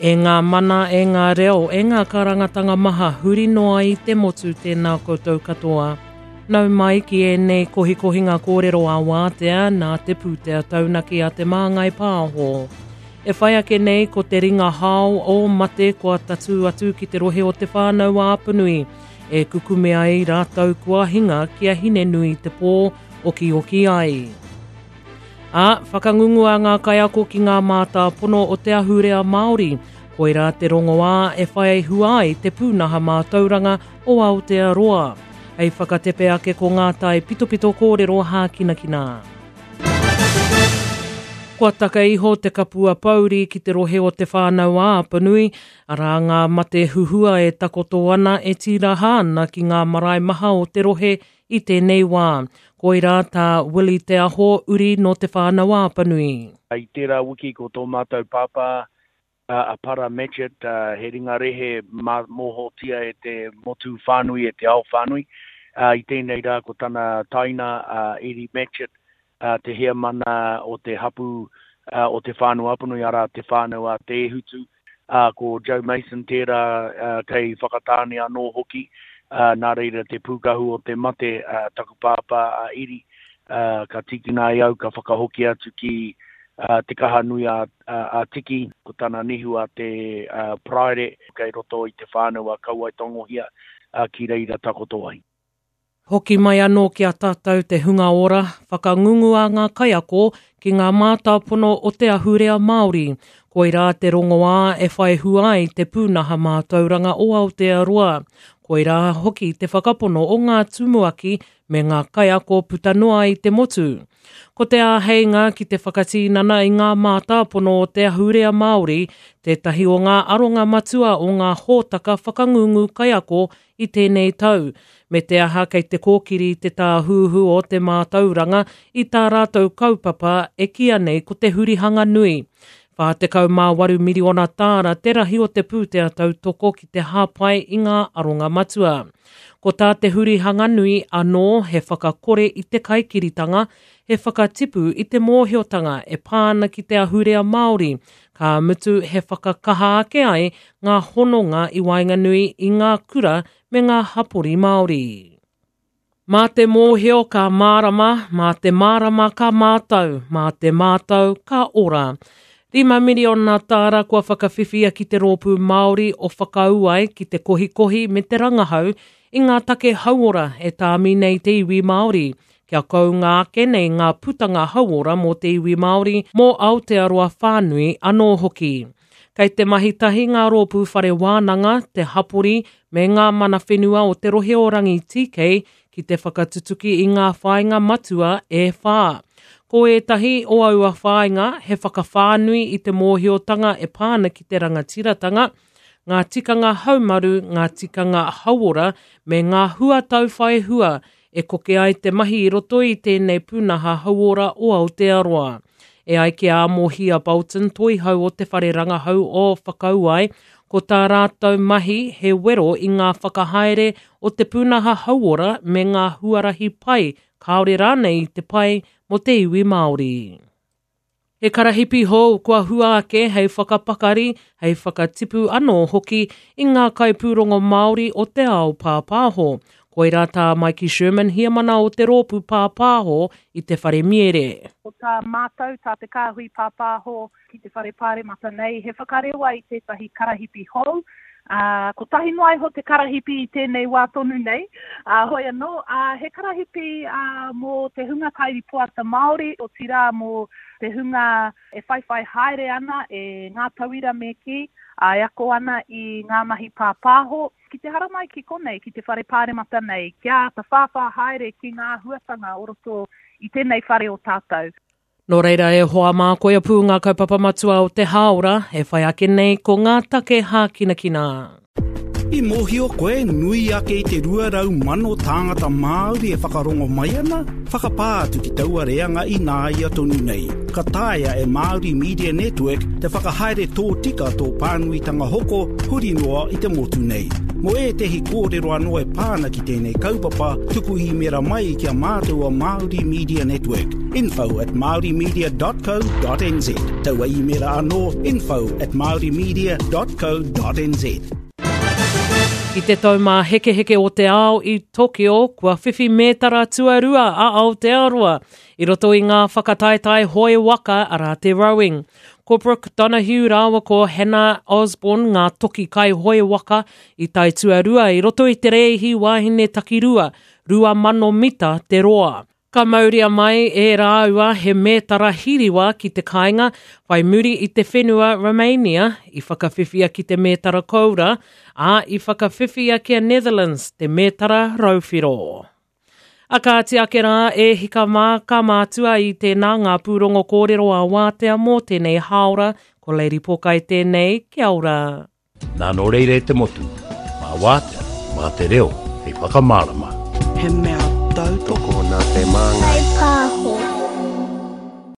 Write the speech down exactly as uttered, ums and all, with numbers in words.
E ngā mana, e ngā reo, e ngā karangatanga maha, huri noa i te motu tēnā koutou katoa. Nau mai ki e nei kohikohi ngā kōrero a wātea nā te pūtea taunaki a te māngai pāho. E whai ake nei ko te ringa hao o mate kua tatu atu ki te rohe o te whānau a Apanui. E kukume ai rātau kua hinga kia hine nui te pō oki oki ai. A, whakangungu a ngā kaiako ki ngā mātā pono o te ahurea Māori. Koira te rongoā e whai huai te pūnaha mātauranga o Aotearoa. Hei whakatepe ake ko ngā tai pitopito kōrero hākinakina. Kua taka iho te kapua pauri ki te rohe o te whānau a Apanui, ara ngā mate huhua e takoto ana e tiraha ana ki ngā marae maha o te rohe i tēnei wā. Koira tā Willie te aho uri no te whānau a Apanui. I tērā wiki ko tō mātou pāpā, uh, a para Matchett, uh, he ringa rehe mā, mōhotia e te motu whānui e te ao whānui. Uh, I tēnei rā ko tana taina uh, Eddie Matchett, uh, te hea mana o te hapu uh, o te whānau Apanui ara te whānau a te hutu. Uh, ko Joe Mason tērā uh, kei whakatāne anō hoki, uh, nā reira te pūkahu o te mate uh, taku pāpā a uh, Eddie, uh, ka tiki nā iau ka whakahoki atu ki uh, te kaha nui a, a, a tiki, ko tana nihu a te uh, praere, kei roto i te whānau a kauai tongohia uh, ki reira takoto ai. Hoki mai anō ki a tātou te hunga ora, whakangungu a ngā kaiako ki ngā mātāpono o te ahurea Māori. Koira te rongoā e whai huai te pūnaha mātauranga o Aotearoa. Koira hoki te whakapono o ngā tumuaki me ngā kaiako putanoa i te motu. Ko te āheinga ki te whakatīnana i ngā mātāpono o te ahurea Māori, tētahi o ngā aronga matua o ngā hōtaka whakangungu kaiako i tēnei tau. Me te aha kei te kōkiri te tāhuhu o te mātauranga i tā rātou kaupapa e kia nei ko te hurihanga nui. Whā te kau mā waru miriona tāra te rahi o te pūtea tautoko ki te hāpai i ngā aronga matua. Ko tā te hurihanga nui anō he whakakore i te kaikiritanga, he whakatipu i te mōhiotanga e pāna ki te ahurea Māori, ka mutu he whakakaha ake ai ngā hononga i Wainganui i ngā kura me ngā hapori Māori. Mā te mōhio ka mārama, mā te mārama ka mātau, mā te mātau ka ora. Rima miriona tāra kua whakawhiwhia ki te rōpū Māori o whakauai ki te kohikohi me te rangahau i ngā take hauora e tāmi nei te iwi Māori. Kia kau ngā ake nei ngā putanga hauora mō te iwi Māori mō Aotearoa whānui anō hoki. Kei te mahitahi ngā rōpū whare wānanga, te hapori me ngā mana whenua o te rohe o rangi T K ki te whakatutuki i ngā whāinga matua e whā. Ko etahi o aua whāinga he whakawhānui i te mōhiotanga e pāna ki te rangatiratanga, ngā tikanga haumaru, ngā tikanga hauora me ngā huatau whai hua e koke ai te mahi i roto i tēnei pūnaha hauora o Aotearoa. E ai ki a Mohia Bolton toi hau o te whare rangahau o whakauai, ko tā rātou mahi he wero i ngā whakahaere o te pūnaha hauora me ngā huarahi pai, kaore rānei i te pai mo te iwi Māori. He karahipi hou kua hua ake hei whakapakari, hei whakatipu anō hoki i ngā kaipūrongo Māori o te ao pāpāho. Koira tā Mikey Sherman hia mana o te rōpū pāpāho i te whare miere. O tā mātau, tā te kāhui pāpāho ki te whare pāre mata nei, he whakarewa i tētahi karahipi hou. Uh, ko tahi noai ho te karahipi i tēnei wā tonu nei. Uh, hoi anō, uh, he karahipi uh, mō te hunga kairi puata Māori o tira mō te hunga e whaiwhai haere ana e ngā tauira me ki, a uh, ako ana i ngā mahi pāpāho. Ki te haramai ki konei, ki te whare pāre mata nei, kia ta whāwha haere ki ngā huatanga o roto i tēnei whare o tātou. Nō reira e hoa mā koia pū ngā kaupapa matua o te haora, e whai ake nei ko ngā take hākinakina. I mōhio koe nui ake i te ruarau mano tāngata Māori e whakarongo mai ana, whakapātu ki taua reanga i nā ia tonu nei. Ka tāia e Māori Media Network te whakahaere tō tika tō pānuitanga hoko huri noa i te motu nei. Mo e tehi kōrero anō e pāna ki tēnei kaupapa tuku i mera mai kia mātua Māori Media Network. Info at maori media dot co dot n z. Taua i mera anō info at maori media dot co dot n z. I te taumā heke heke o te ao i Tokyo, kua whiwhi mētara tuarua a Aotearoa, i roto i ngā whakataetai hoi waka ara te rowing. Ko Brooke Donahue rāua ko Hannah Osborne ngā toki kai hoi waka i tai tuarua i roto i te reihi wāhine takirua, rua mano mita te roa. Ka mauria mai e rāua he mētara hiriwa ki te kāinga, whai muri i te whenua Romania, i whakawhiwhia ki te mētara koura, a i whakawhiwhia ki a Netherlands, te mētara rauwhiro. A ka ati ake rā e hika mā ka mātua i tēnā ngā pūrongo kōrero a wātea mō tēnei haora, ko Lady Poka i tēnei, kia ora. Nā no reire te motu, mā wātea, mā te reo, hei whakamārama. He mea tau toko nā te māngai. Hei pāho.